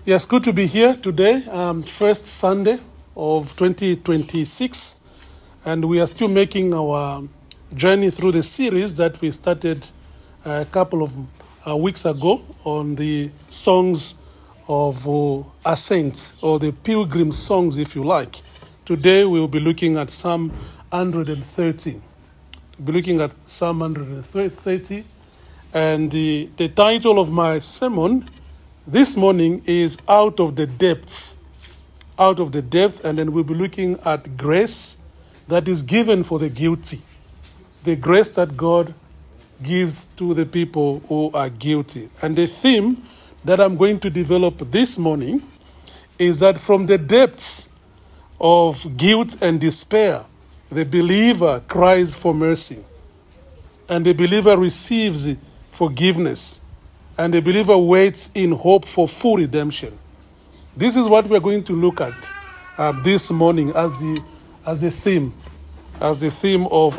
Yes, good to be here today, first Sunday of 2026. And we are still making our journey through the series that we started a couple of weeks ago on the songs of ascent, or the pilgrim songs, if you like. Today we'll be looking at Psalm 130. We'll be looking at Psalm 130. And the title of my sermon this morning is Out of the Depths. Out of the depth, and then we'll be looking at grace that is given for the guilty. The grace that God gives to the people who are guilty. And the theme that I'm going to develop this morning is that from the depths of guilt and despair, the believer cries for mercy. And the believer receives forgiveness. And the believer waits in hope for full redemption. This is what we're going to look at this morning as the theme of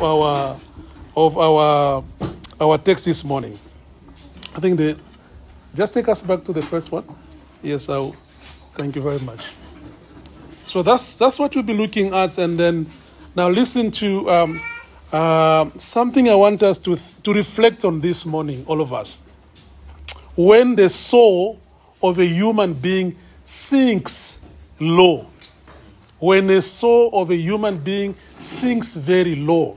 our text this morning. I think just take us back to the first one. Yes, thank you very much. So that's what we'll be looking at, and then now listen to something I want us to reflect on this morning, all of us. When the soul of a human being sinks low, when the soul of a human being sinks very low,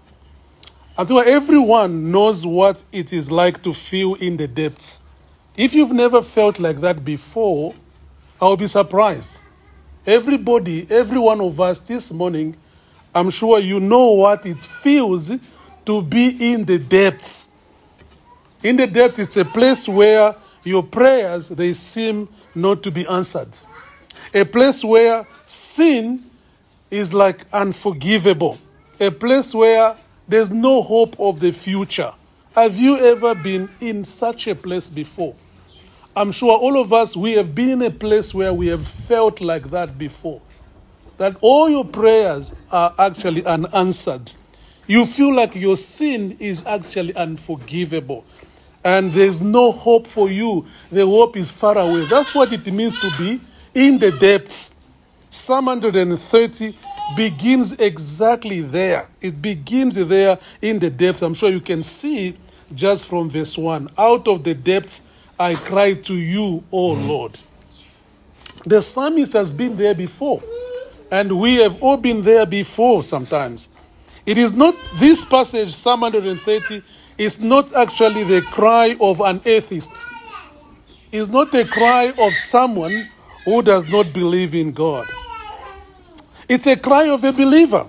I think everyone knows what it is like to feel in the depths. If you've never felt like that before, I'll be surprised. Everybody, every one of us this morning, I'm sure you know what it feels to be in the depths. In the depth, it's a place where your prayers, they seem not to be answered. A place where sin is like unforgivable. A place where there's no hope of the future. Have you ever been in such a place before? I'm sure all of us, we have been in a place where we have felt like that before. That all your prayers are actually unanswered. You feel like your sin is actually unforgivable. And there's no hope for you. The hope is far away. That's what it means to be in the depths. Psalm 130 begins exactly there. It begins there in the depths. I'm sure you can see just from verse 1. Out of the depths I cry to you, O Lord. The psalmist has been there before. And we have all been there before sometimes. It is not this passage, Psalm 130, is not actually the cry of an atheist. It's not a cry of someone who does not believe in God. It's a cry of a believer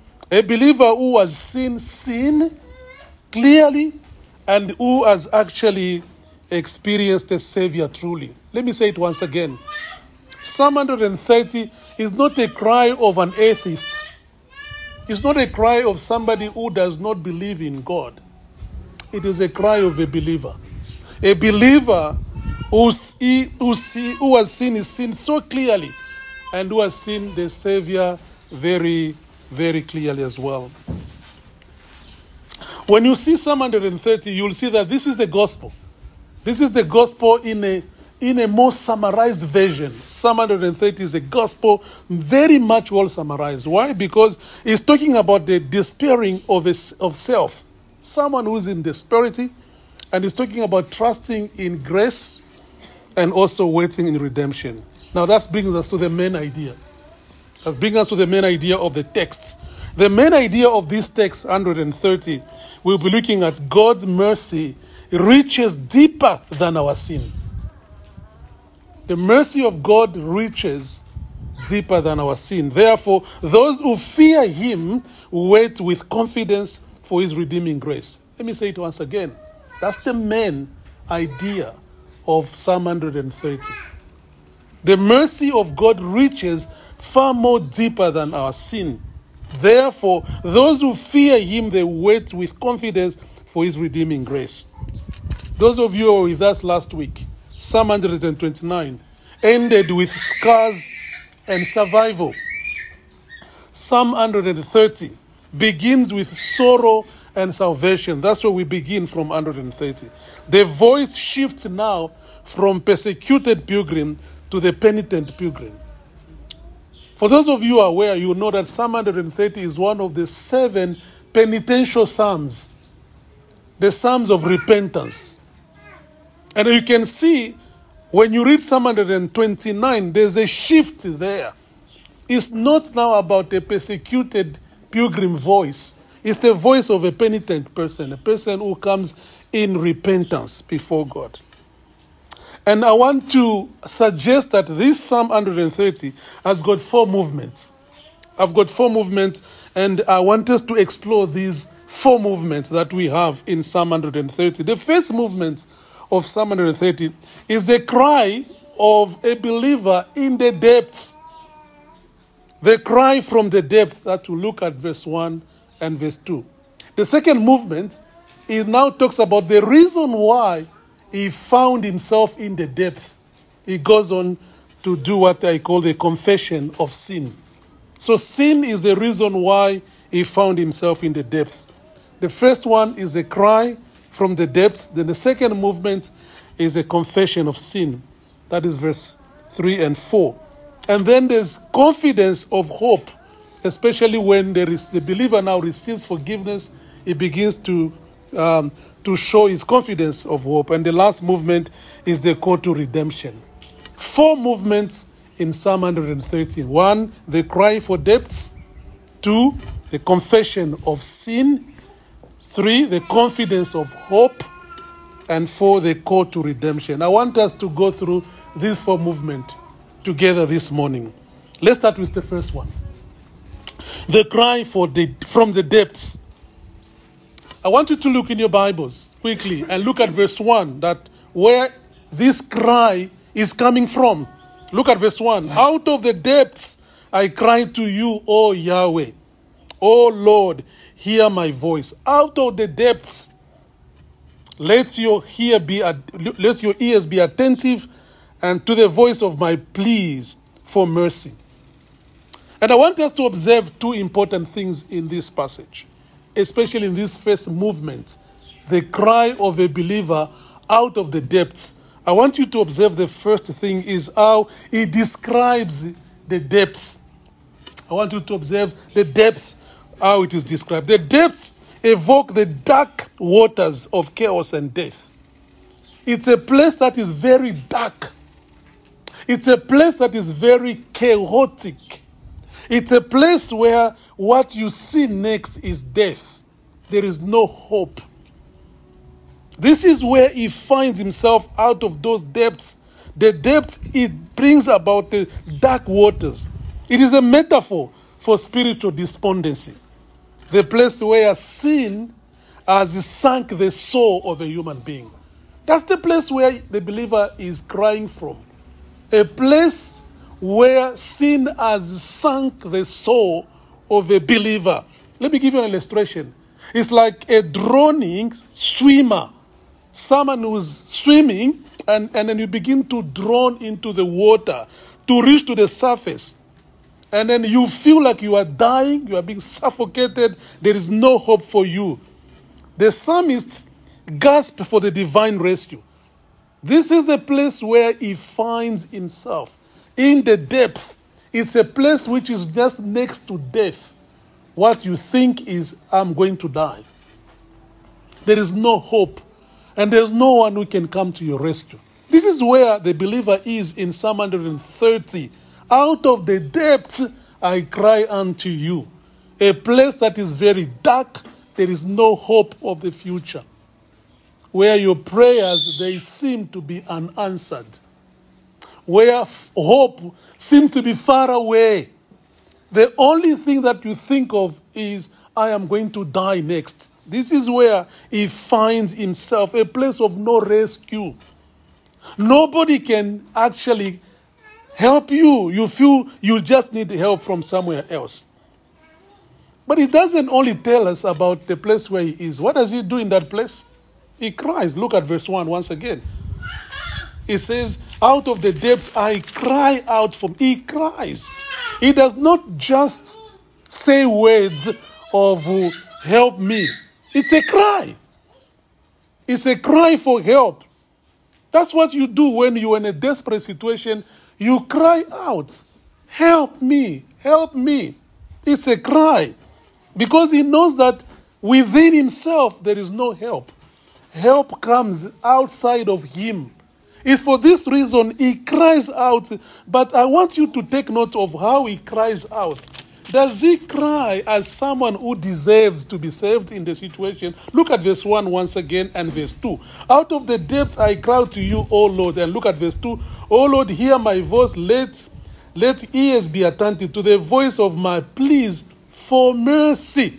who has seen sin clearly and who has actually experienced a Savior truly. Let me say it once again. Psalm 130 is not a cry of an atheist. It's not a cry of somebody who does not believe in God. It is a cry of a believer. A believer who has seen his sin so clearly and who has seen the Savior very, very clearly as well. When you see Psalm 130, you'll see that this is the gospel. This is the gospel in a more summarized version. Psalm 130 is the gospel very much well summarized. Why? Because it's talking about the despairing of self. Someone who's in desperity, and is talking about trusting in grace and also waiting in redemption. Now that brings us to the main idea. That brings us to the main idea of the text. The main idea of this text, 130, we'll be looking at God's mercy reaches deeper than our sin. The mercy of God reaches deeper than our sin. Therefore, those who fear Him wait with confidence for His redeeming grace. Let me say it once again. That's the main idea of Psalm 130. The mercy of God reaches far more deeper than our sin. Therefore, those who fear Him, they wait with confidence for His redeeming grace. Those of you who were with us last week, Psalm 129 ended with scars and survival. Psalm 130 begins with sorrow and salvation. That's where we begin from 130. The voice shifts now from persecuted pilgrim to the penitent pilgrim. For those of you who are aware, you know that Psalm 130 is one of the 7 penitential psalms, the psalms of repentance. And you can see when you read Psalm 129, there's a shift there. It's not now about a persecuted pilgrim voice. It's the voice of a penitent person, a person who comes in repentance before God. And I want to suggest that this Psalm 130 has got 4 movements. I've got 4 movements, and I want us to explore these 4 movements that we have in Psalm 130. The first movement of Psalm 130 is a cry of a believer in the depths. The cry from the depth that we look at verse 1 and verse 2. The second movement, it now talks about the reason why he found himself in the depth. He goes on to do what I call the confession of sin. So sin is the reason why he found himself in the depths. The first one is a cry from the depths. Then the second movement is a confession of sin. That is verse 3 and 4. And then there's confidence of hope, especially when the believer now receives forgiveness. He begins to show his confidence of hope. And the last movement is the call to redemption. 4 movements in Psalm 130. 1, the cry for depths. 2, the confession of sin. 3, the confidence of hope. And 4, the call to redemption. I want us to go through these 4 movements together this morning. Let's start with the first one. The cry from the depths. I want you to look in your Bibles quickly and look at verse 1, that where this cry is coming from. Look at verse 1. Out of the depths I cry to you, O Yahweh. O Lord, hear my voice. Out of the depths, let your ears be attentive and to the voice of my pleas for mercy. And I want us to observe 2 important things in this passage, especially in this first movement, the cry of a believer out of the depths. I want you to observe the first thing is how he describes the depths. I want you to observe the depth, how it is described. The depths evoke the dark waters of chaos and death. It's a place that is very dark. It's a place that is very chaotic. It's a place where what you see next is death. There is no hope. This is where he finds himself out of those depths. The depths, it brings about the dark waters. It is a metaphor for spiritual despondency. The place where sin has sunk the soul of a human being. That's the place where the believer is crying from. A place where sin has sunk the soul of a believer. Let me give you an illustration. It's like a drowning swimmer. Someone who's swimming and then you begin to drown into the water to reach to the surface. And then you feel like you are dying, you are being suffocated, there is no hope for you. The psalmist gasped for the divine rescue. This is a place where he finds himself. In the depth, it's a place which is just next to death. What you think is, I'm going to die. There is no hope. And there's no one who can come to your rescue. This is where the believer is in Psalm 130. Out of the depths I cry unto you. A place that is very dark. There is no hope of the future. Where your prayers, they seem to be unanswered. Where hope seems to be far away. The only thing that you think of is, I am going to die next. This is where he finds himself, a place of no rescue. Nobody can actually help you. You feel you just need help from somewhere else. But it doesn't only tell us about the place where he is. What does he do in that place? He cries. Look at verse 1 once again. It says, out of the depths I cry out from. He cries. He does not just say words of help me. It's a cry. It's a cry for help. That's what you do when you're in a desperate situation. you cry out, help me, help me. It's a cry. Because he knows that within himself there is no help. Help comes outside of him. It's for this reason he cries out. But I want you to take note of how he cries out. Does he cry as someone who deserves to be saved in the situation? Look at verse 1 once again and verse 2. Out of the depth I cry to you, O Lord. And look at verse 2. O Lord, hear my voice. Let ears be attentive to the voice of my pleas for mercy.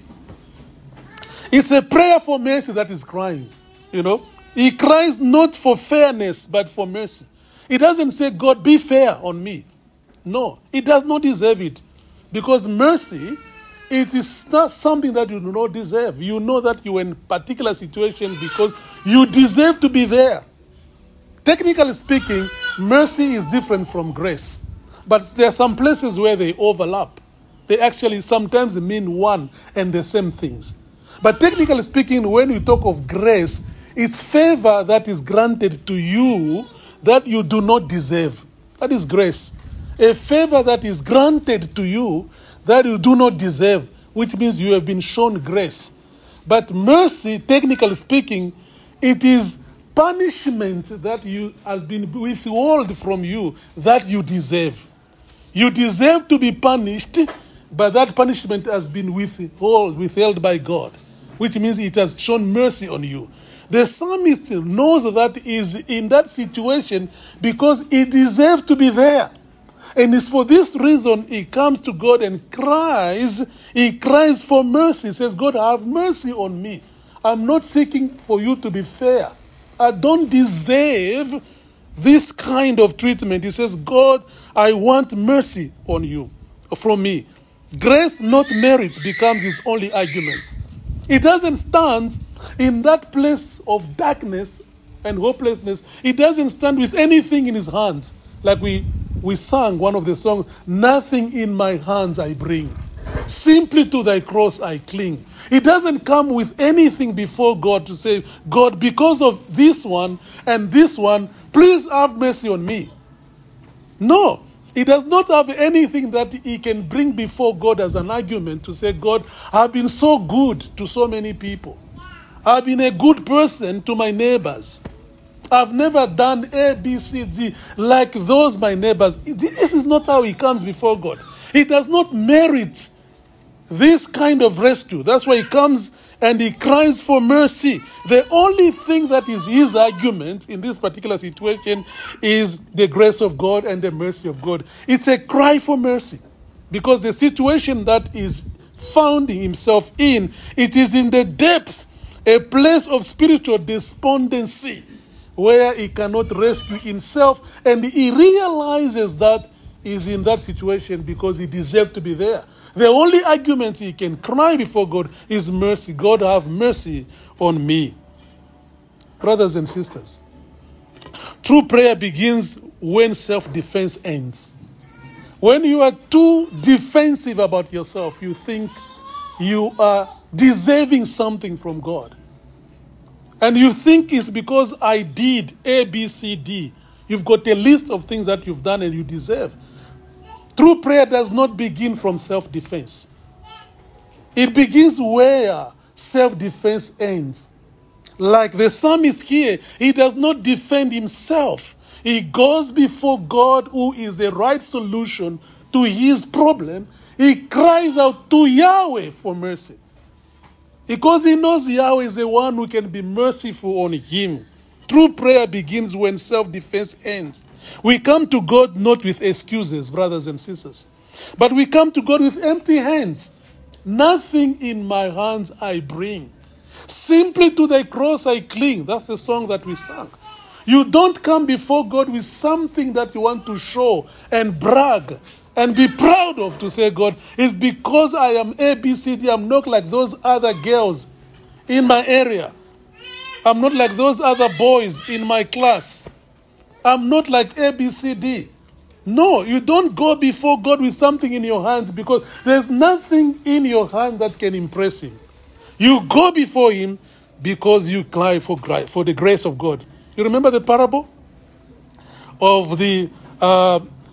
It's a prayer for mercy that is crying. You know, he cries not for fairness, but for mercy. He doesn't say, God, be fair on me. No, he does not deserve it. Because mercy, it is not something that you do not deserve. You know that you are in a particular situation because you deserve to be there. Technically speaking, mercy is different from grace. But there are some places where they overlap. They actually sometimes mean one and the same things. But technically speaking, when we talk of grace, it's favor that is granted to you that you do not deserve. That is grace. A favor that is granted to you that you do not deserve, which means you have been shown grace. But mercy, technically speaking, it is punishment that has been withheld from you that you deserve. You deserve to be punished, but that punishment has been withheld by God, which means it has shown mercy on you. The psalmist knows that he is in that situation because he deserves to be there. And it's for this reason he comes to God and cries. He cries for mercy. He says, God, have mercy on me. I'm not seeking for you to be fair. I don't deserve this kind of treatment. He says, God, I want mercy on you, from me. Grace, not merit, becomes his only argument. He doesn't stand in that place of darkness and hopelessness. He doesn't stand with anything in his hands. Like we sang one of the songs, nothing in my hands I bring. Simply to thy cross I cling. He doesn't come with anything before God to say, God, because of this one and this one, please have mercy on me. No. He does not have anything that he can bring before God as an argument to say, God, I've been so good to so many people. I've been a good person to my neighbors. I've never done A, B, C, D like those my neighbors. This is not how he comes before God. He does not merit this kind of rescue. That's why he comes and he cries for mercy. The only thing that is his argument in this particular situation is the grace of God and the mercy of God. It's a cry for mercy because the situation that is found himself in, it is in the depth, a place of spiritual despondency where he cannot rescue himself, and he realizes that he's in that situation because he deserves to be there. The only argument he can cry before God is mercy. God, have mercy on me. Brothers and sisters, true prayer begins when self-defense ends. When you are too defensive about yourself, you think you are deserving something from God. And you think it's because I did A, B, C, D. You've got a list of things that you've done and you deserve. True prayer does not begin from self-defense. It begins where self-defense ends. Like the psalmist here, he does not defend himself. He goes before God, who is the right solution to his problem. He cries out to Yahweh for mercy. Because he knows Yahweh is the one who can be merciful on him. True prayer begins when self-defense ends. We come to God not with excuses, brothers and sisters, but we come to God with empty hands. Nothing in my hands I bring. Simply to thy cross I cling. That's the song that we sang. You don't come before God with something that you want to show and brag and be proud of, to say, God, it's because I am A, B, C, D. I'm not like those other girls in my area. I'm not like those other boys in my class. I'm not like A, B, C, D. No, you don't go before God with something in your hands because there's nothing in your hand that can impress him. You go before him because you cry for the grace of God. You remember the parable of the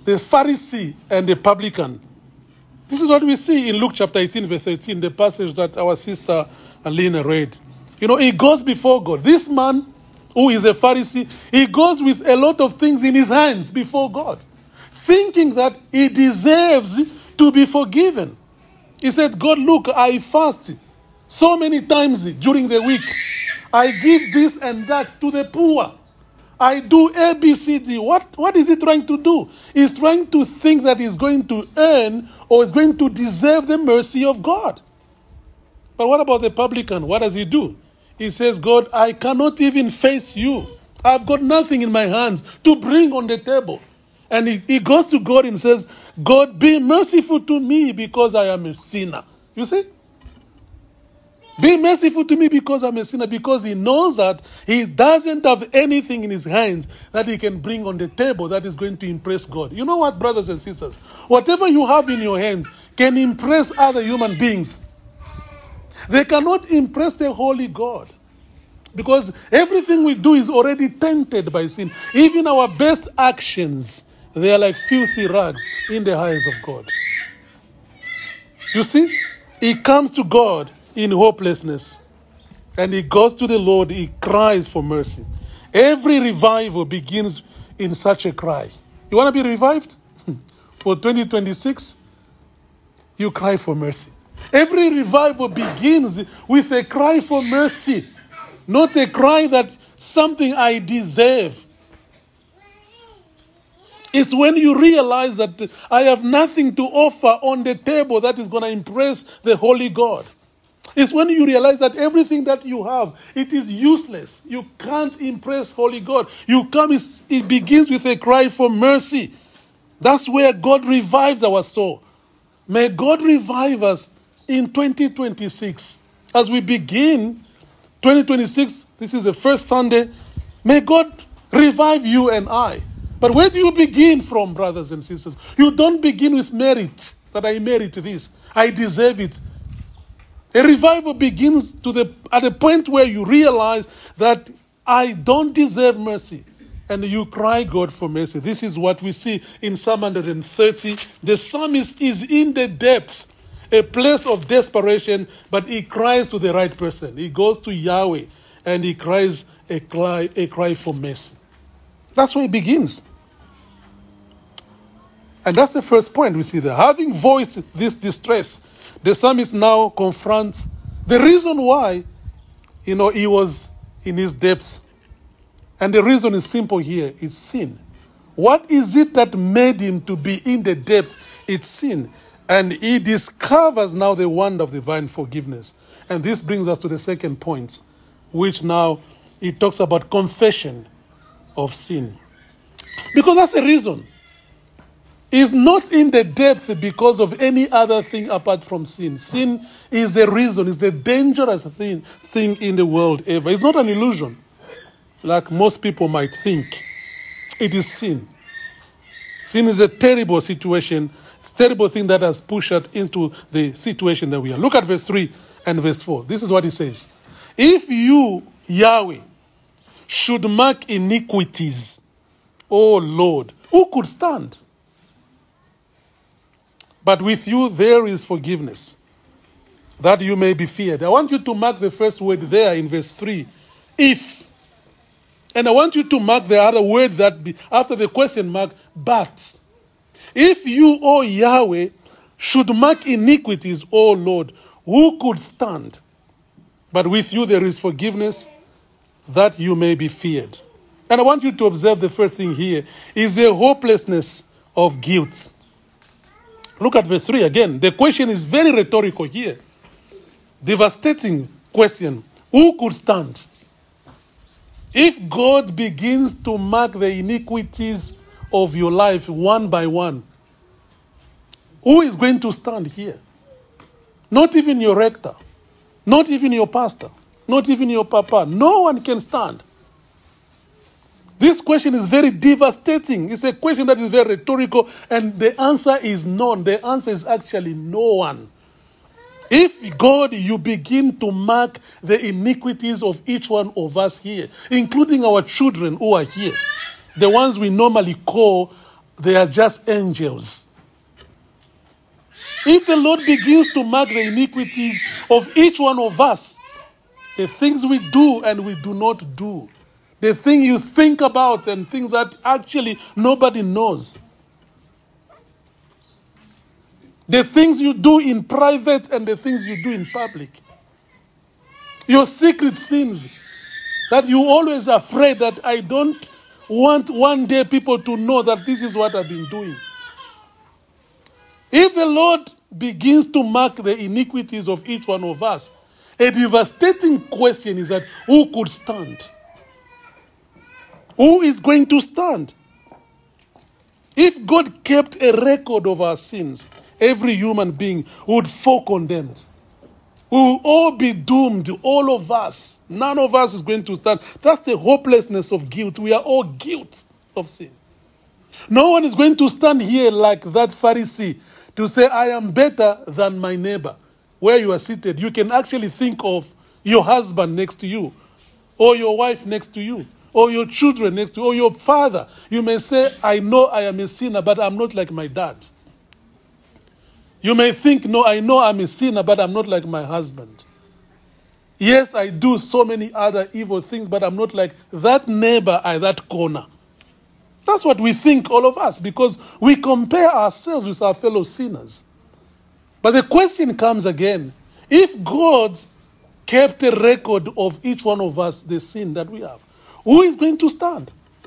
the Pharisee and the publican. This is what we see in Luke chapter 18, verse 13, the passage that our sister Alina read. He goes before God. This man, who is a Pharisee, he goes with a lot of things in his hands before God, thinking that he deserves to be forgiven. He said, God, look, I fast so many times during the week. I give this and that to the poor. I do A, B, C, D. What is he trying to do? He's trying to think that he's going to earn or is going to deserve the mercy of God. But what about the publican? What does he do? He says, God, I cannot even face you. I've got nothing in my hands to bring on the table. And he goes to God and says, God, be merciful to me because I am a sinner. You see? Be merciful to me because I'm a sinner, because he knows that he doesn't have anything in his hands that he can bring on the table that is going to impress God. You know what, brothers and sisters? Whatever you have in your hands can impress other human beings. They cannot impress the holy God, because everything we do is already tainted by sin. Even our best actions, they are like filthy rags in the eyes of God. You see, he comes to God in hopelessness, and he goes to the Lord, he cries for mercy. Every revival begins in such a cry. You want to be revived? For 2026, you cry for mercy. Every revival begins with a cry for mercy, not a cry that something I deserve. It's when you realize that I have nothing to offer on the table that is going to impress the holy God. It's when you realize that everything that you have, it is useless. You can't impress holy God. It begins with a cry for mercy. That's where God revives our soul. May God revive us in 2026. As we begin 2026, this is the first Sunday, may God revive you and I. But where do you begin from, brothers and sisters? You don't begin with merit, that I merit this, I deserve it. A revival begins at a point where you realize that I don't deserve mercy, and you cry God for mercy. This is what we see in Psalm 130. The psalmist is in the depth, a place of desperation, but he cries to the right person. He goes to Yahweh and he cries a cry for mercy. That's where it begins. And that's the first point we see there. Having voiced this distress, the psalmist now confronts the reason why, he was in his depths. And the reason is simple here. It's sin. What is it that made him to be in the depths? It's sin. And he discovers now the wonder of divine forgiveness. And this brings us to the second point, which now it talks about confession of sin. Because that's the reason. Is not in the depth because of any other thing apart from sin. Sin is the reason, is the dangerous thing in the world ever. It's not an illusion, like most people might think. It is sin. Sin is a terrible situation, terrible thing that has pushed us into the situation that we are. Look at verse 3 and verse 4. This is what it says. If you, Yahweh, should mark iniquities, O Lord, who could stand? But with you there is forgiveness, that you may be feared. I want you to mark the first word there in verse 3. If. And I want you to mark the other word that after the question mark, but. If you, O Yahweh, should mark iniquities, O Lord, who could stand? But with you there is forgiveness, that you may be feared. And I want you to observe the first thing here is the hopelessness of guilt. Look at verse 3 again. The question is very rhetorical here. Devastating question. Who could stand? If God begins to mark the iniquities of your life one by one, who is going to stand here? Not even your rector. Not even your pastor. Not even your papa. No one can stand. This question is very devastating. It's a question that is very rhetorical, and the answer is none. The answer is actually no one. If God, you begin to mark the iniquities of each one of us here, including our children who are here, the ones we normally call They are just angels. If the Lord begins to mark the iniquities of each one of us, the things we do and we do not do, the thing you think about and things that actually nobody knows, the things you do in private and the things you do in public, your secret sins that you always afraid that I don't want one day people to know that this is what I've been doing. If the Lord begins to mark the iniquities of each one of us, a devastating question is that who could stand? Who is going to stand? If God kept a record of our sins, every human being would fall condemned. We will all be doomed, all of us. None of us is going to stand. That's the hopelessness of guilt. We are all guilt of sin. No one is going to stand here like that Pharisee to say, I am better than my neighbor. Where you are seated, you can actually think of your husband next to you, or your wife next to you, or your children next to you, or your father. You may say, I know I am a sinner, but I'm not like my dad. You may think, no, I know I'm a sinner, but I'm not like my husband. Yes, I do so many other evil things, but I'm not like that neighbor at that corner. That's what we think, all of us, because we compare ourselves with our fellow sinners. But the question comes again, if God kept a record of each one of us, the sin that we have, who is going to stand?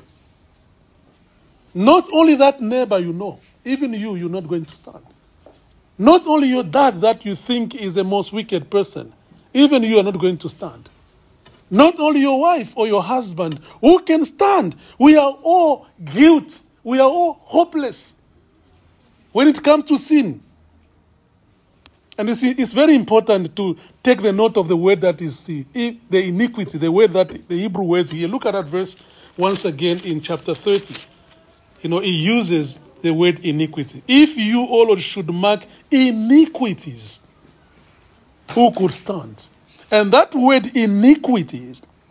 Not only that neighbor you know, even you're not going to stand. Not only your dad that you think is the most wicked person, even you are not going to stand. Not only your wife or your husband, who can stand? We are all guilt. We are all hopeless when it comes to sin. And you see, it's very important to take the note of the word that is the iniquity, the word that, the Hebrew words here. Look at that verse once again in chapter 30. It uses the word iniquity. If you, O Lord, should mark iniquities, who could stand? And that word iniquity,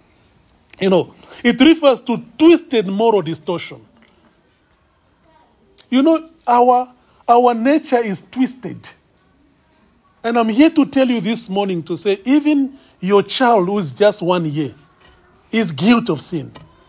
it refers to twisted moral distortion. Our nature is twisted. And I'm here to tell you this morning to say, even your child who is just 1 year is guilty of sin.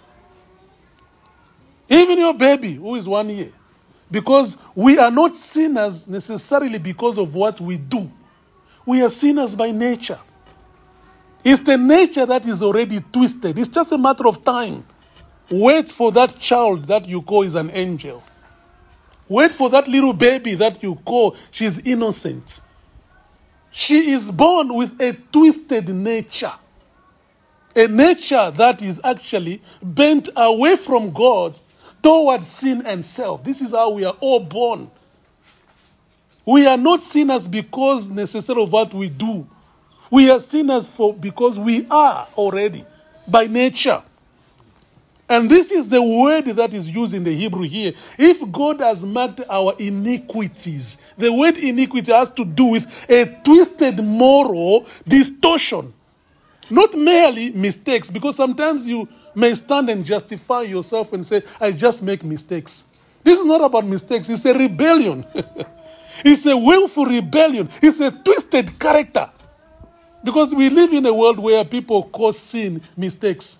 Even your baby who is 1 year. Because we are not sinners necessarily because of what we do. We are sinners by nature. It's the nature that is already twisted. It's just a matter of time. Wait for that child that you call is an angel. Wait for that little baby that you call she's innocent. She is born with a twisted nature. A nature that is actually bent away from God towards sin and self. This is how we are all born. We are not sinners because necessarily of what we do. We are sinners because we are already by nature. And this is the word that is used in the Hebrew here. If God has marked our iniquities, the word iniquity has to do with a twisted moral distortion. Not merely mistakes, because sometimes you may stand and justify yourself and say, I just make mistakes. This is not about mistakes. It's a rebellion. It's a willful rebellion. It's a twisted character. Because we live in a world where people call sin mistakes.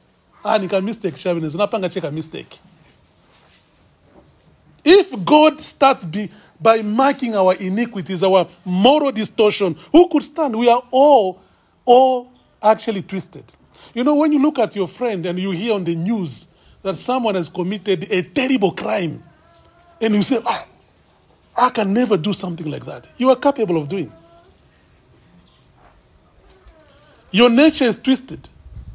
Mistake. If God starts by marking our iniquities, our moral distortion, who could stand? We are all actually twisted. When you look at your friend and you hear on the news that someone has committed a terrible crime, and you say, I can never do something like that. You are capable of doing. Your nature is twisted.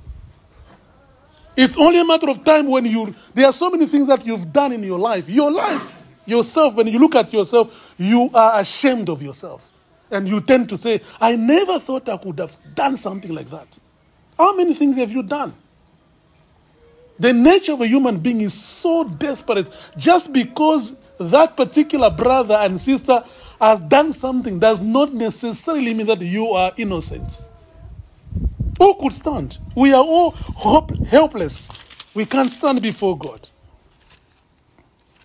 It's only a matter of time when there are so many things that you've done in your life. Yourself, when you look at yourself, you are ashamed of yourself. And you tend to say, I never thought I could have done something like that. How many things have you done? The nature of a human being is so desperate. Just because that particular brother and sister has done something does not necessarily mean that you are innocent. Who could stand? We are all helpless. We can't stand before God.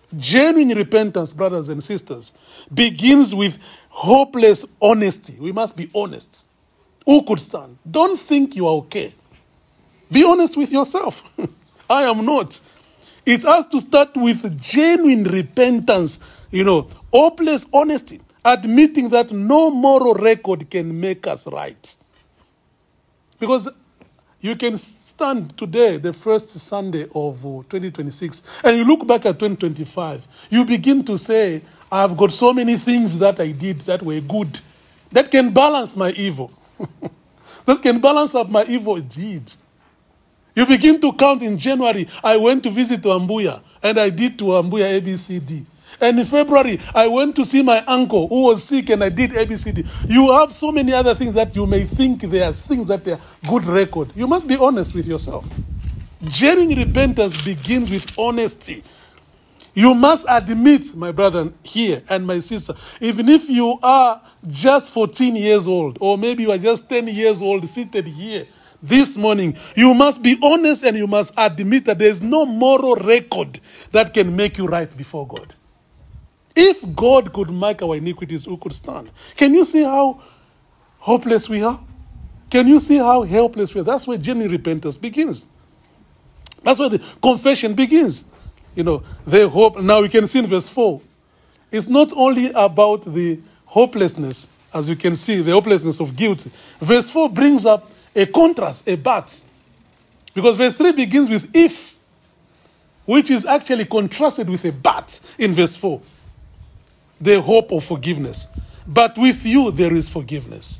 Genuine repentance, brothers and sisters, begins with hopeless honesty. We must be honest. Who could stand? Don't think you are okay. Be honest with yourself. I am not. It has to start with genuine repentance, hopeless honesty, admitting that no moral record can make us right. Because you can stand today, the first Sunday of 2026, and you look back at 2025, you begin to say, I've got so many things that I did that were good, that can balance my evil. That can balance up my evil deed. You begin to count in January, I went to visit Ambuya, and I did to Ambuya ABCD. And in February, I went to see my uncle who was sick, and I did ABCD. You have so many other things that you may think they are things that are good record. You must be honest with yourself. Genuine repentance begins with honesty. You must admit, my brother here and my sister, even if you are just 14 years old, or maybe you are just 10 years old seated here, this morning, you must be honest and you must admit that there is no moral record that can make you right before God. If God could mark our iniquities, who could stand? Can you see how hopeless we are? Can you see how helpless we are? That's where genuine repentance begins. That's where the confession begins. The hope. Now you can see in verse 4. It's not only about the hopelessness, as you can see, the hopelessness of guilt. Verse 4 brings up a contrast, a but. Because verse 3 begins with if, which is actually contrasted with a but in verse 4. The hope of forgiveness. But with you there is forgiveness.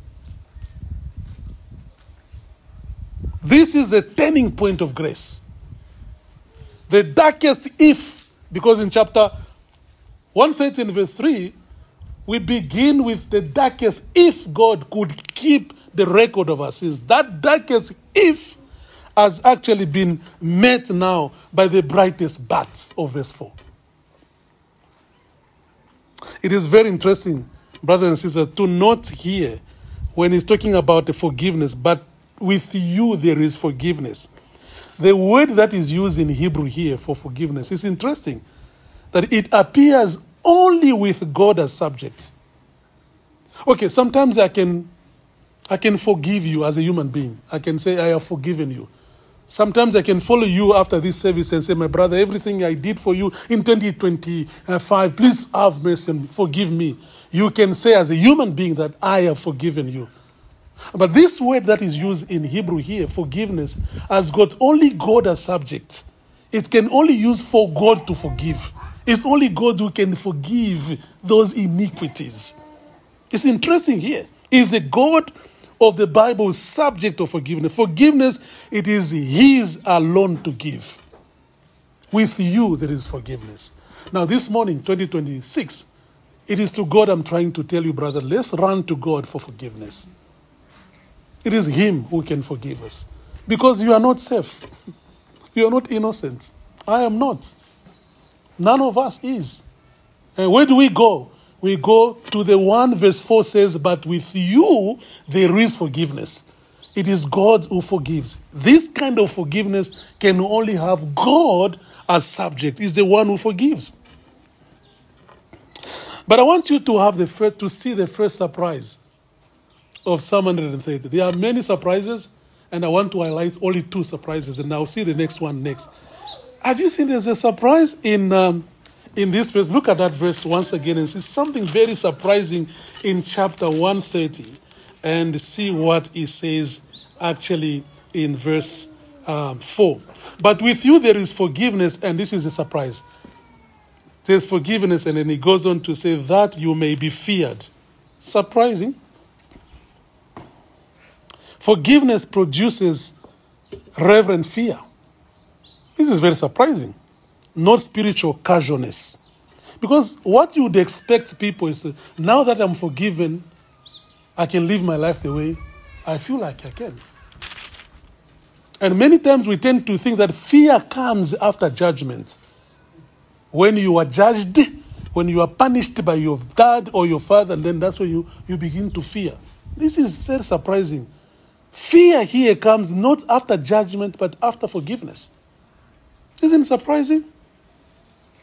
This is the turning point of grace. The darkest if, because in chapter 113 verse 3, we begin with the darkest if God could keep the record of our sins. That darkest if has actually been met now by the brightest but of verse 4. It is very interesting, brothers and sisters, to note here when he's talking about the forgiveness, but with you there is forgiveness. The word that is used in Hebrew here for forgiveness is interesting, that it appears only with God as subject. Okay, sometimes I can forgive you as a human being. I can say, I have forgiven you. Sometimes I can follow you after this service and say, my brother, everything I did for you in 2025, please have mercy and forgive me. You can say as a human being that I have forgiven you. But this word that is used in Hebrew here, forgiveness, has got only God as subject. It can only use for God to forgive. It's only God who can forgive those iniquities. It's interesting here. Is the God of the Bible subject of forgiveness? Forgiveness, it is His alone to give. With you, there is forgiveness. Now, this morning, 2026, it is to God I'm trying to tell you, brother, let's run to God for forgiveness. It is Him who can forgive us. Because you are not safe. You are not innocent. I am not. None of us is. And where do we go? We go to the one verse 4 says, but with you there is forgiveness. It is God who forgives. This kind of forgiveness can only have God as subject. Is the one who forgives. But I want you to see the first surprise of Psalm 130. There are many surprises, and I want to highlight only 2 surprises, and I'll see the next one next. Have you seen there's a surprise in this verse? Look at that verse once again and see something very surprising in chapter 130, and see what it says actually in verse 4. But with you there is forgiveness, and this is a surprise. There's forgiveness, and then he goes on to say that you may be feared. Surprising. Forgiveness produces reverent fear. This is very surprising. Not spiritual casualness. Because what you would expect people is, now that I'm forgiven, I can live my life the way I feel like I can. And many times we tend to think that fear comes after judgment. When you are judged, when you are punished by your dad or your father, and then that's when you begin to fear. This is very surprising. Fear here comes not after judgment, but after forgiveness. Isn't it surprising?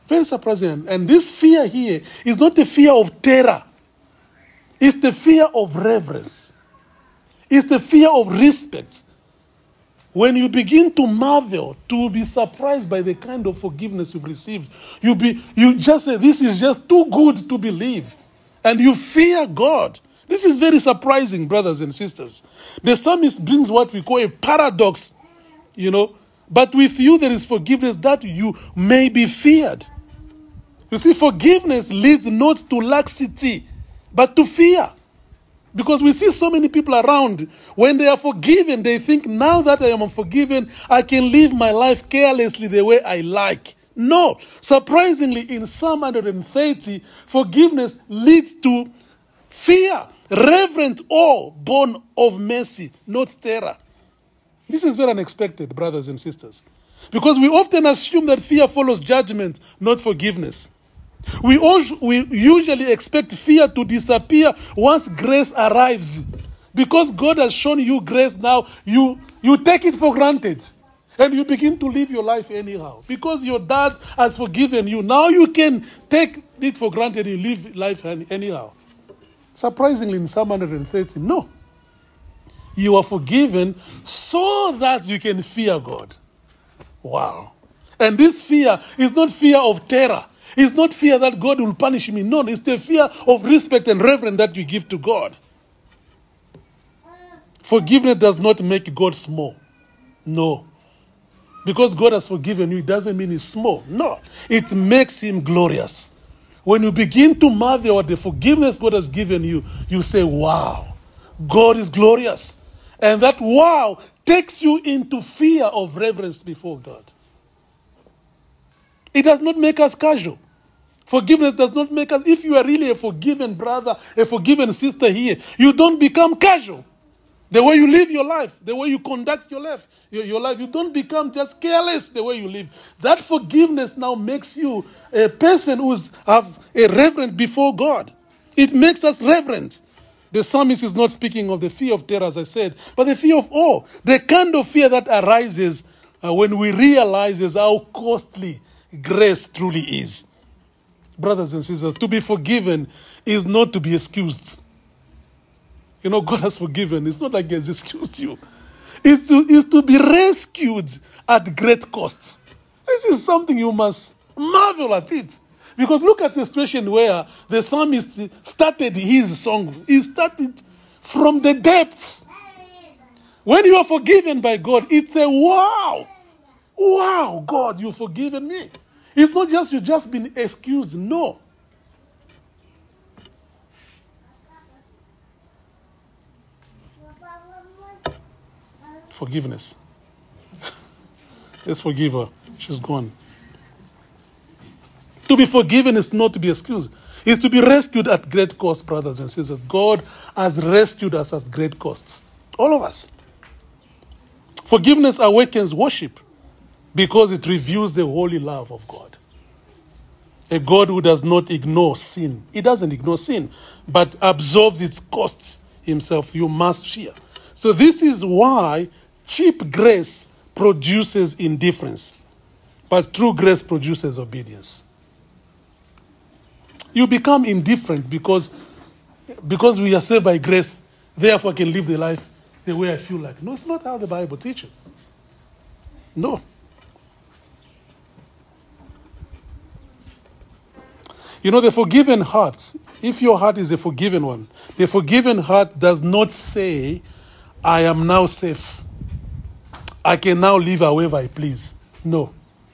Very surprising. And this fear here is not a fear of terror. It's the fear of reverence. It's the fear of respect. When you begin to marvel, to be surprised by the kind of forgiveness you've received, you just say, this is just too good to believe. And you fear God. This is very surprising, brothers and sisters. The psalmist brings what we call a paradox, But with you there is forgiveness that you may be feared. You see, forgiveness leads not to laxity, but to fear. Because we see so many people around, when they are forgiven, they think, now that I am forgiven, I can live my life carelessly the way I like. No. Surprisingly, in Psalm 130, forgiveness leads to fear, reverent awe, born of mercy, not terror. This is very unexpected, brothers and sisters. Because we often assume that fear follows judgment, not forgiveness. We usually expect fear to disappear once grace arrives. Because God has shown you grace now, you take it for granted. And you begin to live your life anyhow. Because your dad has forgiven you, now you can take it for granted and you live life anyhow. Surprisingly, in Psalm 130, no. You are forgiven so that you can fear God. Wow. And this fear is not fear of terror. It's not fear that God will punish me. No, it's the fear of respect and reverence that you give to God. Forgiveness does not make God small. No. Because God has forgiven you, it doesn't mean he's small. No. It makes him glorious. When you begin to marvel at the forgiveness God has given you, you say, wow, God is glorious. And that wow takes you into fear of reverence before God. It does not make us casual. Forgiveness does not make us, if you are really a forgiven brother, a forgiven sister here, you don't become casual. The way you live your life, the way you conduct your life, you don't become just careless the way you live. That forgiveness now makes you a person who's have a reverence before God. It makes us reverent. The psalmist is not speaking of the fear of terror, as I said, but the fear of awe. The kind of fear that arises when we realize how costly grace truly is. Brothers and sisters, to be forgiven is not to be excused. God has forgiven. It's not like he has excused you. It's to be rescued at great cost. This is something you must marvel at it. Because look at the situation where the psalmist started his song. He started from the depths. When you are forgiven by God, it's a wow. Wow, God, you've forgiven me. It's not just you've just been excused. No. Forgiveness. Let's forgive her. She's gone. To be forgiven is not to be excused. It's to be rescued at great cost, brothers and sisters. God has rescued us at great costs. All of us. Forgiveness awakens worship because it reveals the holy love of God. A God who does not ignore sin. He doesn't ignore sin, but absorbs its costs himself. You must fear. So this is why cheap grace produces indifference, but true grace produces obedience. You become indifferent because we are saved by grace, therefore I can live the life the way I feel like. No, it's not how the Bible teaches. No. The forgiven heart, if your heart is a forgiven one, the forgiven heart does not say, I am now safe. I can now live however I please. No.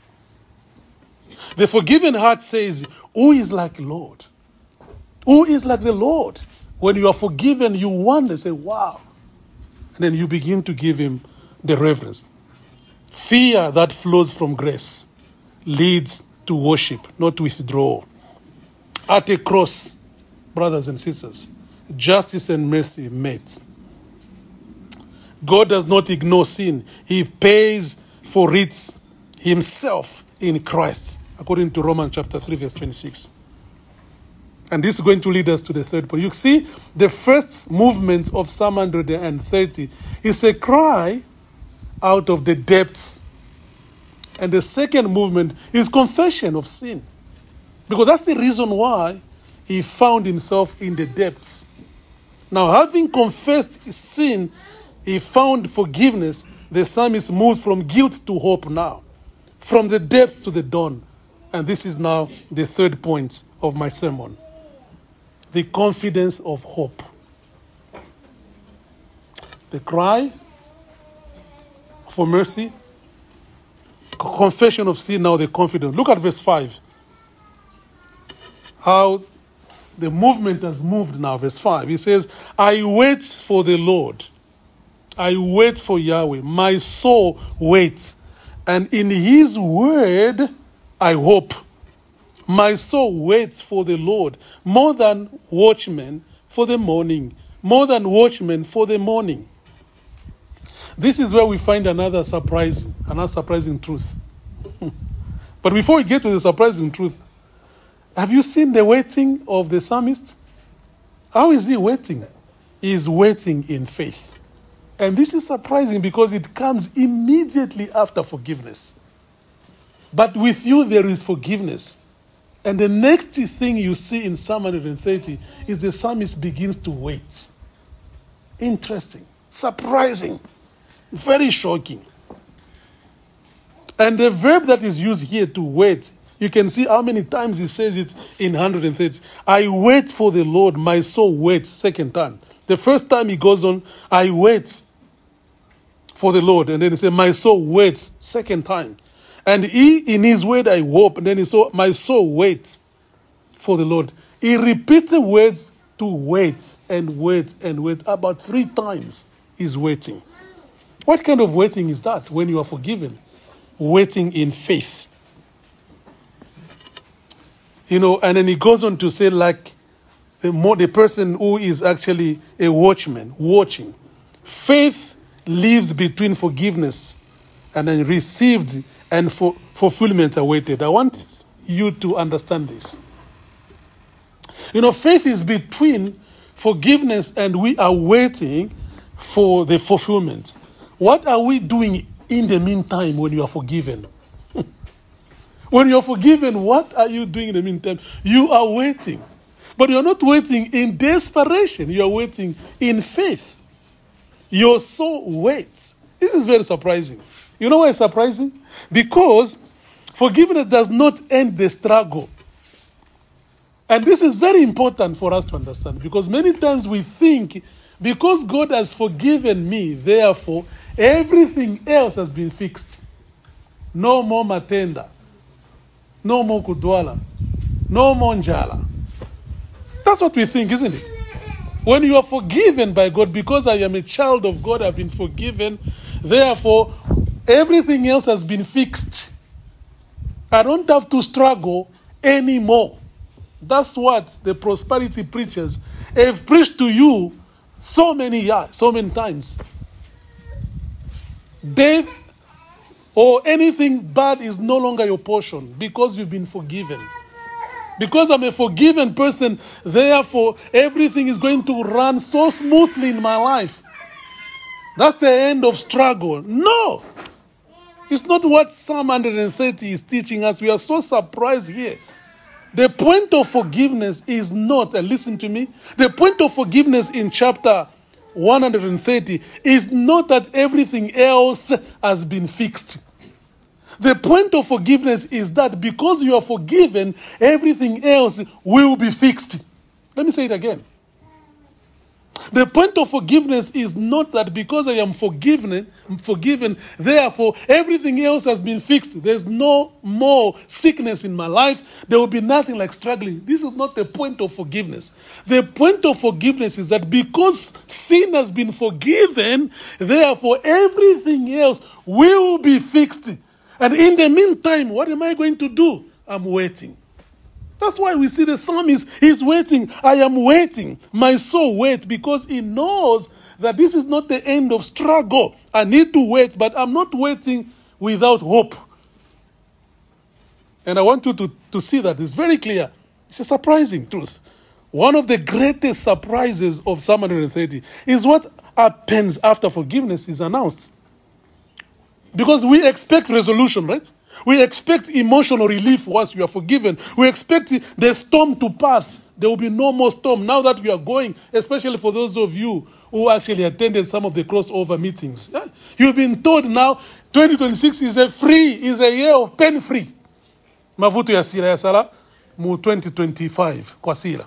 The forgiven heart says, who is like the Lord? Who is like the Lord? When you are forgiven, you wonder, say, wow. And then you begin to give him the reverence. Fear that flows from grace leads to worship, not withdrawal. At a cross, brothers and sisters, justice and mercy met. God does not ignore sin. He pays for it himself in Christ, according to Romans chapter 3, verse 26. And this is going to lead us to the third point. You see, the first movement of Psalm 130 is a cry out of the depths. And the second movement is confession of sin. Because that's the reason why he found himself in the depths. Now, having confessed sin, he found forgiveness. The psalmist moved from guilt to hope now, from the depths to the dawn. And this is now the third point of my sermon. The confidence of hope. The cry for mercy, confession of sin, now the confidence. Look at verse 5. How the movement has moved now. Verse 5. He says, I wait for the Lord. I wait for Yahweh. My soul waits. And in his word, I hope. My soul waits for the Lord more than watchmen for the morning. More than watchmen for the morning. This is where we find another surprising truth. But before we get to the surprising truth, have you seen the waiting of the psalmist? How is he waiting? He is waiting in faith. And this is surprising because it comes immediately after forgiveness. But with you there is forgiveness. And the next thing you see in Psalm 130 is the psalmist begins to wait. Interesting. Surprising. Very shocking. And the verb that is used here to wait, you can see how many times he says it in 130. I wait for the Lord, my soul waits, second time. The first time he goes on, I wait for the Lord. And then he says, my soul waits, second time. And he, in his word, I hope. And then he said, my soul waits for the Lord. He repeated words to wait and wait and wait. About 3 times he's waiting. What kind of waiting is that when you are forgiven? Waiting in faith. You know, and then he goes on to say, like the person who is actually a watchman, watching. Faith lives between forgiveness and then received and fulfillment awaited. I want you to understand this. You know, faith is between forgiveness and we are waiting for the fulfillment. What are we doing in the meantime when you are forgiven? When you are forgiven, what are you doing in the meantime? You are waiting. But you are not waiting in desperation. You are waiting in faith. Your soul waits. This is very surprising. You know why it's surprising? Because forgiveness does not end the struggle. And this is very important for us to understand. Because many times we think, because God has forgiven me, therefore, everything else has been fixed. No more matenda. No more kudwala. No more njala. That's what we think, isn't it? When you are forgiven by God, because I am a child of God, I've been forgiven, therefore, everything else has been fixed. I don't have to struggle anymore. That's what the prosperity preachers have preached to you so many times. Death or anything bad is no longer your portion because you've been forgiven. Because I'm a forgiven person, therefore everything is going to run so smoothly in my life. That's the end of struggle. No! It's not what Psalm 130 is teaching us. We are so surprised here. The point of forgiveness is not, and listen to me, the point of forgiveness in chapter 130 is not that everything else has been fixed. The point of forgiveness is that because you are forgiven, everything else will be fixed. Let me say it again. The point of forgiveness is not that because I am forgiven, therefore everything else has been fixed. There's no more sickness in my life. There will be nothing like struggling. This is not the point of forgiveness. The point of forgiveness is that because sin has been forgiven, therefore everything else will be fixed. And in the meantime, what am I going to do? I'm waiting. That's why we see the psalmist, he's waiting. I am waiting. My soul waits because he knows that this is not the end of struggle. I need to wait, but I'm not waiting without hope. And I want you to see that. It's very clear. It's a surprising truth. One of the greatest surprises of Psalm 130 is what happens after forgiveness is announced. Because we expect resolution, right? We expect emotional relief once we are forgiven. We expect the storm to pass. There will be no more storm now that we are going, especially for those of you who actually attended some of the crossover meetings. You've been told now 2026 is a year of pain-free. Mavuto ya sira ya sala mu 2025 kwa sira.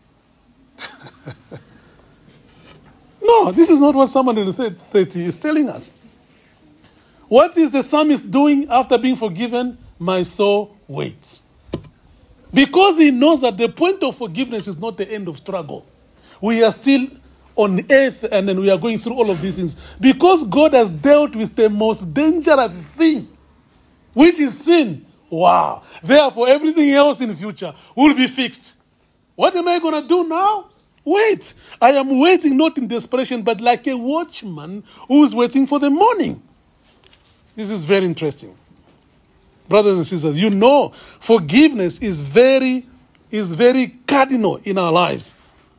No, this is not what Psalm 130 is telling us. What is the psalmist doing after being forgiven? My soul waits. Because he knows that the point of forgiveness is not the end of struggle. We are still on earth and then we are going through all of these things. Because God has dealt with the most dangerous thing, which is sin. Wow. Therefore, everything else in the future will be fixed. What am I going to do now? Wait. I am waiting not in desperation, but like a watchman who is waiting for the morning. This is very interesting. Brothers and sisters, you know forgiveness is very cardinal in our lives.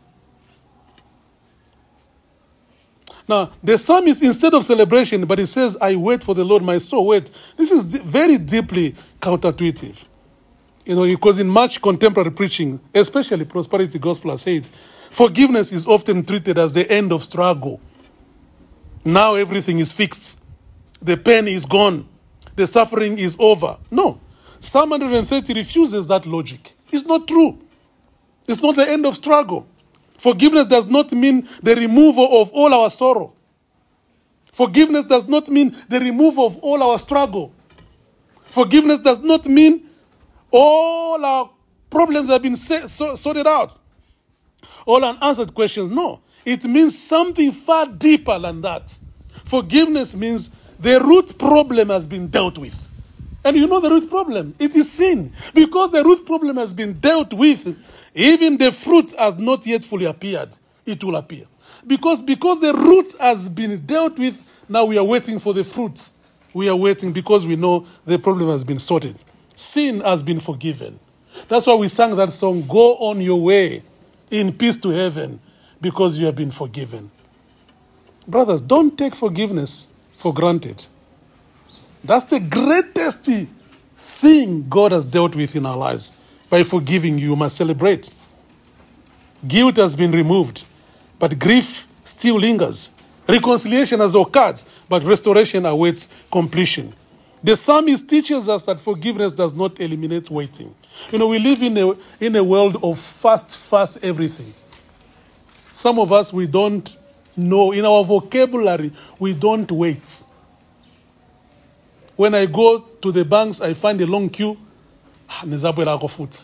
Now, the psalmist, instead of celebration, but he says, I wait for the Lord, my soul wait. This is very deeply counterintuitive. You know, because in much contemporary preaching, especially prosperity gospel, has said, forgiveness is often treated as the end of struggle. Now everything is fixed. The pain is gone. The suffering is over. No. Psalm 130 refuses that logic. It's not true. It's not the end of struggle. Forgiveness does not mean the removal of all our sorrow. Forgiveness does not mean the removal of all our struggle. Forgiveness does not mean all our problems have been sorted out. All unanswered questions. No. It means something far deeper than that. Forgiveness means the root problem has been dealt with. And you know the root problem? It is sin. Because the root problem has been dealt with, even the fruit has not yet fully appeared. It will appear. Because the root has been dealt with, now we are waiting for the fruit. We are waiting because we know the problem has been sorted. Sin has been forgiven. That's why we sang that song, Go on your way in peace to heaven, because you have been forgiven. Brothers, don't take forgiveness for granted. That's the greatest thing God has dealt with in our lives. By forgiving you, must celebrate. Guilt has been removed, but grief still lingers. Reconciliation has occurred, but restoration awaits completion. The psalmist teaches us that forgiveness does not eliminate waiting. You know, we live in a world of fast everything. Some of us, we don't know. In our vocabulary, we don't wait. When I go to the banks, I find a long queue. Because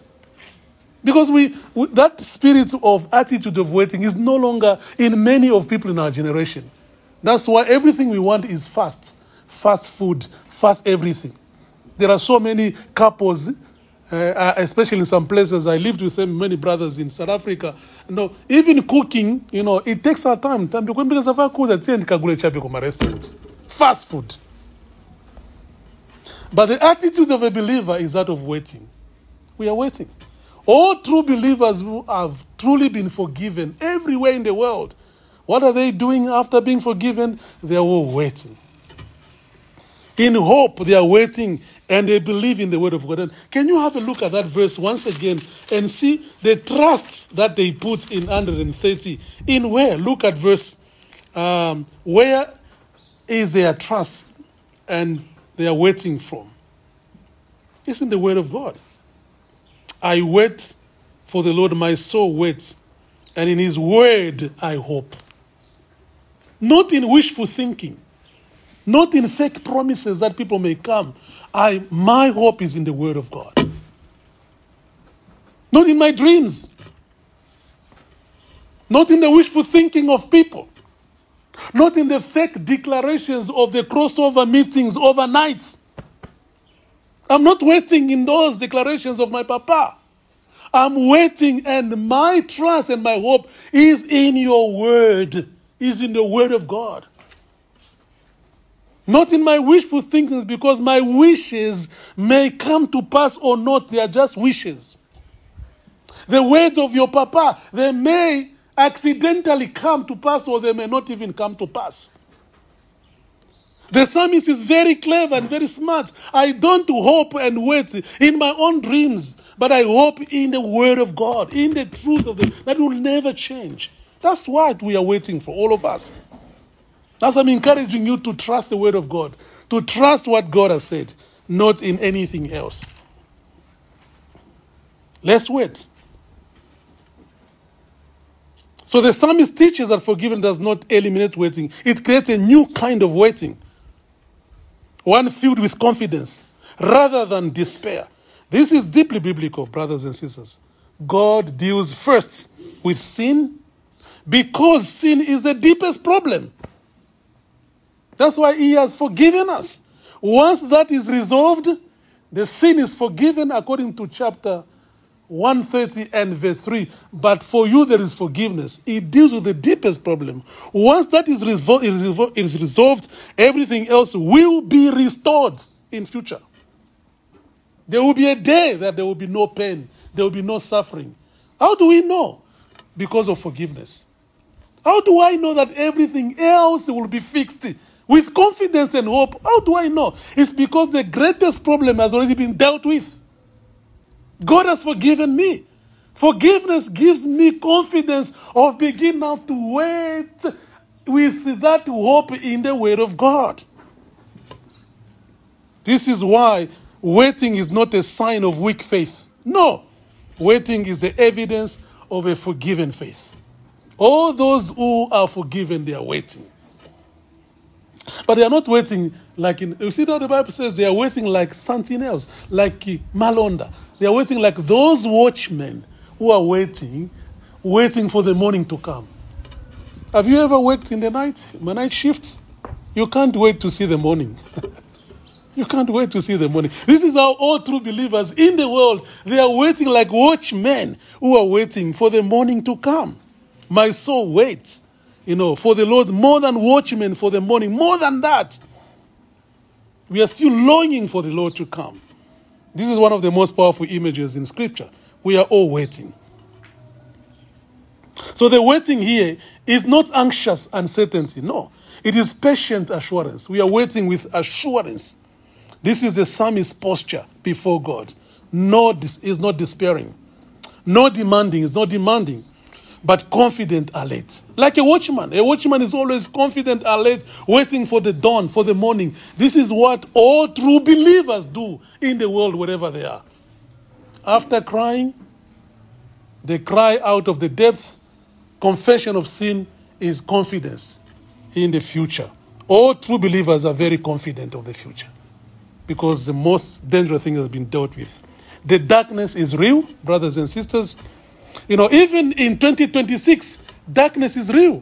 that spirit of attitude of waiting is no longer in many of people in our generation. That's why everything we want is fast. Fast food, fast everything. There are so many couples, especially in some places. I lived with many brothers in South Africa. No, even cooking, you know, it takes our time. Fast food. But the attitude of a believer is that of waiting. We are waiting. All true believers who have truly been forgiven everywhere in the world, what are they doing after being forgiven? They are all waiting. In hope, they are waiting and they believe in the word of God. And can you have a look at that verse once again and see the trust that they put in 130? In where? Look at verse. Where is their trust and they are waiting from? It's in the word of God. I wait for the Lord, my soul waits, and in his word I hope. Not in wishful thinking. Not in fake promises that people may come. My hope is in the word of God. Not in my dreams. Not in the wishful thinking of people. Not in the fake declarations of the crossover meetings overnight. I'm not waiting in those declarations of my papa. I'm waiting, and my trust and my hope is in your word, is in the word of God. Not in my wishful thinkings, because my wishes may come to pass or not. They are just wishes. The words of your papa, they may accidentally come to pass or they may not even come to pass. The psalmist is very clever and very smart. I don't hope and wait in my own dreams, but I hope in the word of God, in the truth of that will never change. That's what we are waiting for, all of us. That's why I'm encouraging you to trust the word of God, to trust what God has said, not in anything else. Let's wait. So the psalmist teaches that forgiving does not eliminate waiting. It creates a new kind of waiting. One filled with confidence rather than despair. This is deeply biblical, brothers and sisters. God deals first with sin because sin is the deepest problem. That's why he has forgiven us. Once that is resolved, the sin is forgiven according to chapter 130 and verse 3. But for you there is forgiveness. It deals with the deepest problem. Once that is resolved, everything else will be restored in future. There will be a day that there will be no pain. There will be no suffering. How do we know? Because of forgiveness. How do I know that everything else will be fixed? With confidence and hope. How do I know? It's because the greatest problem has already been dealt with. God has forgiven me. Forgiveness gives me confidence of beginning now to wait with that hope in the word of God. This is why waiting is not a sign of weak faith. No. Waiting is the evidence of a forgiven faith. All those who are forgiven, they are waiting. But they are not waiting like you see that the Bible says they are waiting like sentinels, like Malonda. They are waiting like those watchmen who are waiting for the morning to come. Have you ever worked in the night shift? You can't wait to see the morning. You can't wait to see the morning. This is how all true believers in the world, they are waiting like watchmen who are waiting for the morning to come. My soul waits. For the Lord, more than watchmen for the morning, more than that. We are still longing for the Lord to come. This is one of the most powerful images in Scripture. We are all waiting. So the waiting here is not anxious uncertainty. No, it is patient assurance. We are waiting with assurance. This is the psalmist's posture before God. Is not despairing. No demanding, is not demanding. But confident, alert. Like a watchman. A watchman is always confident, alert, waiting for the dawn, for the morning. This is what all true believers do in the world, wherever they are. After crying, they cry out of the depth. Confession of sin is confidence in the future. All true believers are very confident of the future because the most dangerous thing has been dealt with. The darkness is real, brothers and sisters. Even in 2026, darkness is real.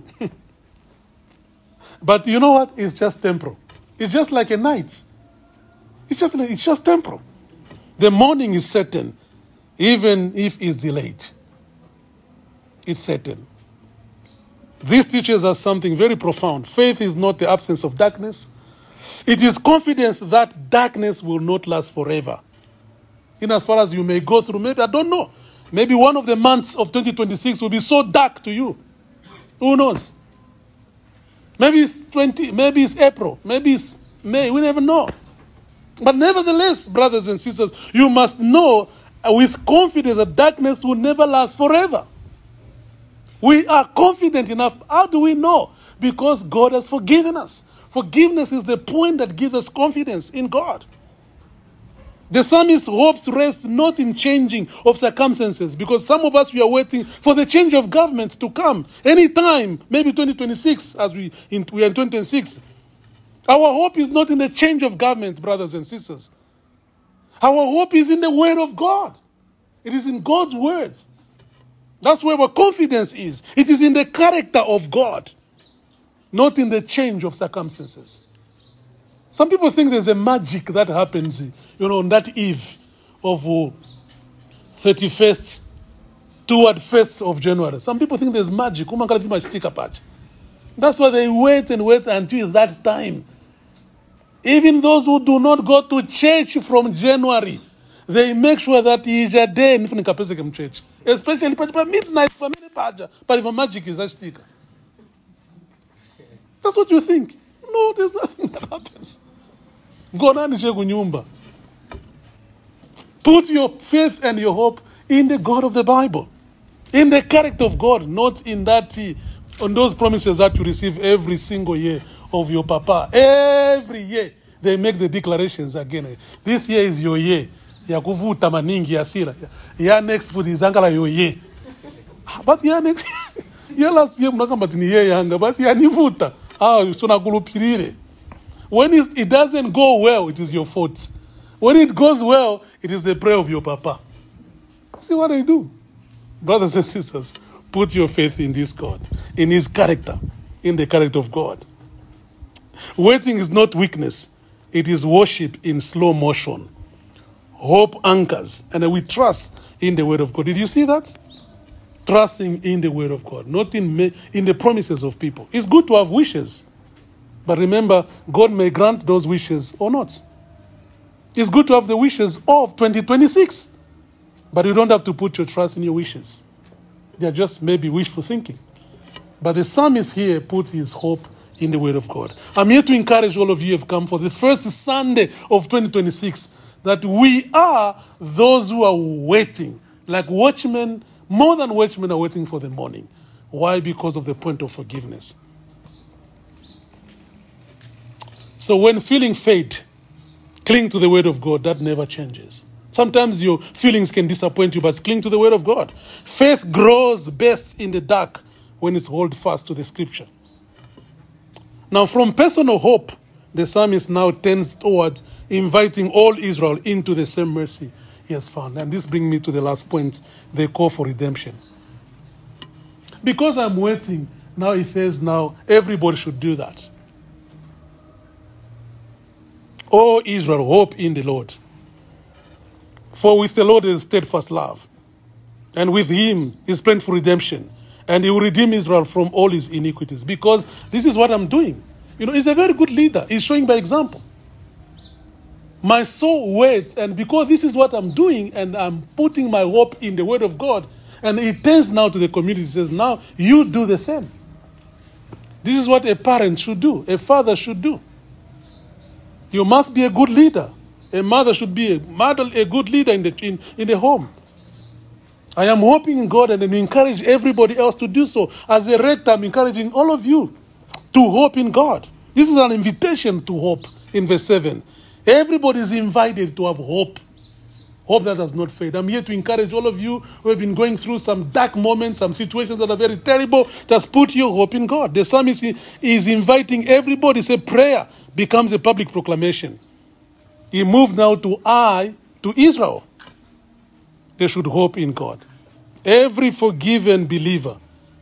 But you know what? It's just temporal. It's just like a night. It's just temporal. The morning is certain, even if it's delayed. It's certain. This teaches us something very profound. Faith is not the absence of darkness. It is confidence that darkness will not last forever. As far as you may go through, maybe, I don't know. Maybe one of the months of 2026 will be so dark to you. Who knows? Maybe it's April, maybe it's May, we never know. But nevertheless, brothers and sisters, you must know with confidence that darkness will never last forever. We are confident enough. How do we know? Because God has forgiven us. Forgiveness is the point that gives us confidence in God. The psalmist's hopes rest not in changing of circumstances, because some of us, we are waiting for the change of government to come anytime, maybe 2026, as we are in 2026. Our hope is not in the change of government, brothers and sisters. Our hope is in the word of God. It is in God's words. That's where our confidence is. It is in the character of God, not in the change of circumstances. Some people think there's a magic that happens, on that eve of 31st toward 1st of January. Some people think there's magic. That's why they wait and wait until that time. Even those who do not go to church from January, they make sure that he is a day in the church. Especially by midnight, but if a magic is a sticker. That's what you think. No, there's nothing that happens. Ngona nije kunyumba. Put your faith and your hope in the God of the Bible, in the character of God, not in that, on those promises that you receive every single year of your papa. Every year they make the declarations again. This year is your year. Yakuvuta maningi yasira. Ya next food is angala your year. But ya next ya last year mnakamba ni year yanga, but ya nivuta. Sona kulupirire. When it doesn't go well, it is your fault. When it goes well, it is the prayer of your papa. See what I do? Brothers and sisters, put your faith in this God, in his character, in the character of God. Waiting is not weakness. It is worship in slow motion. Hope anchors, and we trust in the word of God. Did you see that? Trusting in the word of God, not in the promises of people. It's good to have wishes, but remember, God may grant those wishes or not. It's good to have the wishes of 2026, but you don't have to put your trust in your wishes. They are just maybe wishful thinking. But the psalmist here put his hope in the word of God. I'm here to encourage all of you who have come for the first Sunday of 2026 that we are those who are waiting, like watchmen, more than watchmen are waiting for the morning. Why? Because of the point of forgiveness. So when feeling fade, cling to the word of God. That never changes. Sometimes your feelings can disappoint you, but cling to the word of God. Faith grows best in the dark when it's held fast to the scripture. Now, from personal hope, the psalmist now tends toward inviting all Israel into the same mercy he has found. And this brings me to the last point, the call for redemption. Because I'm waiting, now he says now everybody should do that. O Israel, hope in the Lord. For with the Lord is steadfast love, and with him is plentiful redemption, and he will redeem Israel from all his iniquities. Because this is what I'm doing. You know, he's a very good leader. He's showing by example. My soul waits, and because this is what I'm doing, and I'm putting my hope in the word of God, and he turns now to the community and says, now you do the same. This is what a parent should do, a father should do. You must be a good leader. A mother should be a good leader in the home. I am hoping in God and I encourage everybody else to do so. As a rector, I'm encouraging all of you to hope in God. This is an invitation to hope in verse 7. Everybody is invited to have hope. Hope that does not fade. I'm here to encourage all of you who have been going through some dark moments, some situations that are very terrible. Just put your hope in God. The psalmist is inviting everybody. Say prayer becomes a public proclamation. He moved now to Israel. They should hope in God. Every forgiven believer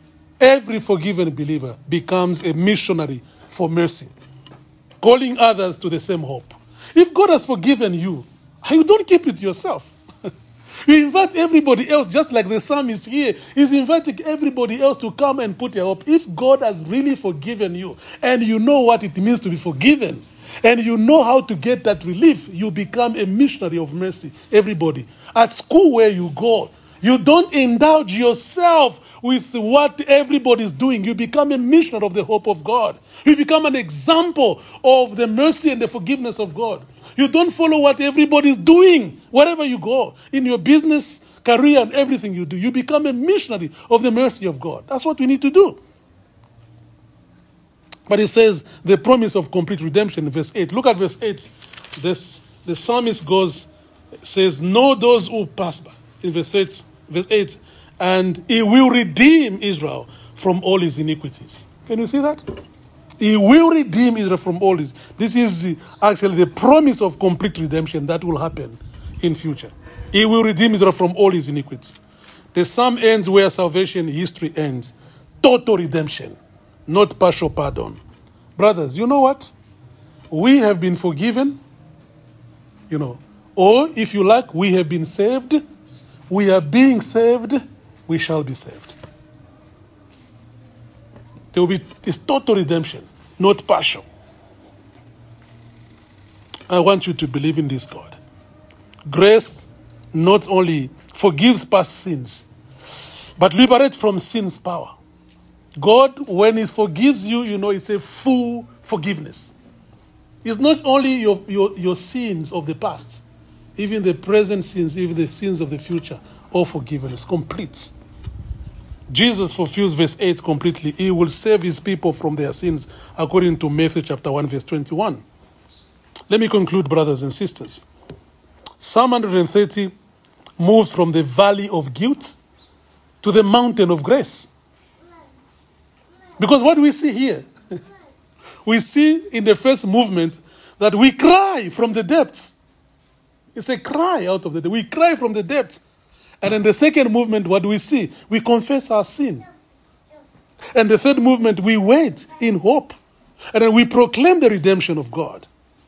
becomes a missionary for mercy, calling others to the same hope. If God has forgiven you, you don't keep it yourself. You invite everybody else, just like the psalmist here. He's inviting everybody else to come and put their hope. If God has really forgiven you, and you know what it means to be forgiven, and you know how to get that relief, you become a missionary of mercy. Everybody. At school where you go, you don't indulge yourself with what everybody is doing. You become a missionary of the hope of God. You become an example of the mercy and the forgiveness of God. You don't follow what everybody is doing wherever you go. In your business, career, and everything you do, you become a missionary of the mercy of God. That's what we need to do. But it says the promise of complete redemption in verse 8. Look at verse 8. The psalmist says, know those who pass by. In verse 8, and he will redeem Israel from all his iniquities. Can you see that? He will redeem Israel from all his. This is actually the promise of complete redemption that will happen in future. He will redeem Israel from all his iniquities. The psalm ends where salvation history ends. Total redemption, not partial pardon. Brothers, you know what? We have been forgiven, or if you like, we have been saved. We are being saved. We shall be saved. There will be this total redemption, not partial. I want you to believe in this God. Grace not only forgives past sins, but liberates from sin's power. God, when he forgives you, it's a full forgiveness. It's not only your sins of the past, even the present sins, even the sins of the future, all forgiveness, complete. Jesus fulfills verse 8 completely. He will save his people from their sins, according to Matthew chapter 1, verse 21. Let me conclude, brothers and sisters. Psalm 130 moves from the valley of guilt to the mountain of grace. Because what do we see here? We see in the first movement that we cry from the depths. It's a cry out of the depths. We cry from the depths. And in the second movement, what do we see? We confess our sin. And the third movement, we wait in hope. And then we proclaim the redemption of God.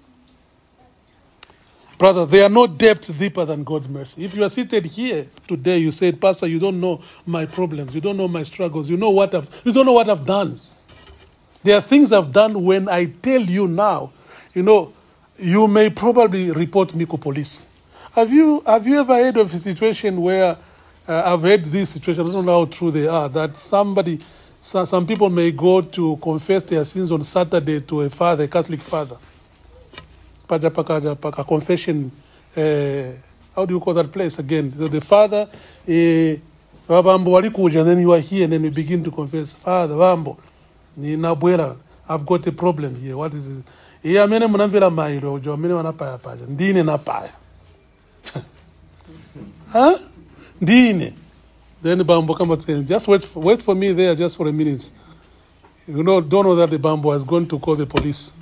Brother, there are no depths deeper than God's mercy. If you are seated here today, you said, Pastor, you don't know my problems. You don't know my struggles. You don't know what I've done. There are things I've done when I tell you now, you may probably report me to police. Have you ever heard of a situation where, I've heard this situation, I don't know how true they are, that some people may go to confess their sins on Saturday to a Catholic father. A confession, how do you call that place again? So the father, and then you are here and then you begin to confess, Father, Vambo, I've got a problem here. What is it? Huh? Dine. Then Bambo come and say, just wait for me there just for a minute. Don't know that the Bambo has gone to call the police.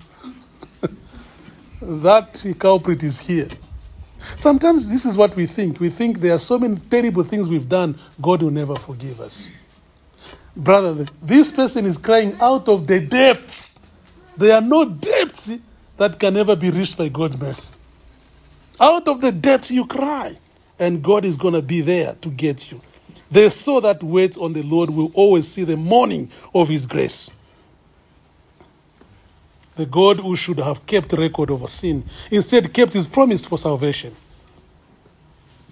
That culprit is here. Sometimes this is what we think. We think there are so many terrible things we've done, God will never forgive us. Brother, this person is crying out of the depths. There are no depths that can ever be reached by God's mercy. Out of the depths you cry, and God is going to be there to get you. The soul that waits on the Lord will always see the morning of his grace. The God who should have kept record of a sin instead kept his promise for salvation.